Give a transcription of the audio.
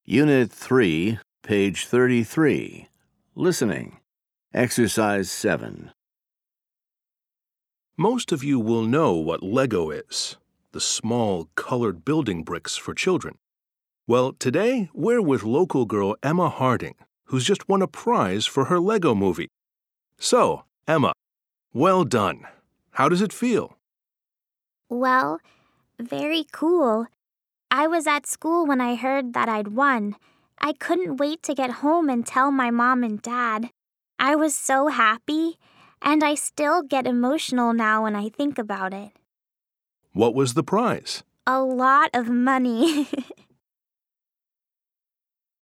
Unit 3, page 33. Listening. Exercise 7. Most of you will know what Lego is, the small, colored building bricks for children. Well, today we're with local girl Emma Harding, who's just won a prize for her Lego movie. So, Emma, well done. How does it feel? Well, very cool. I was at school when I heard that I'd won. I couldn't wait to get home and tell my mom and dad. I was so happy, and I still get emotional now when I think about it. What was the prize? A lot of money.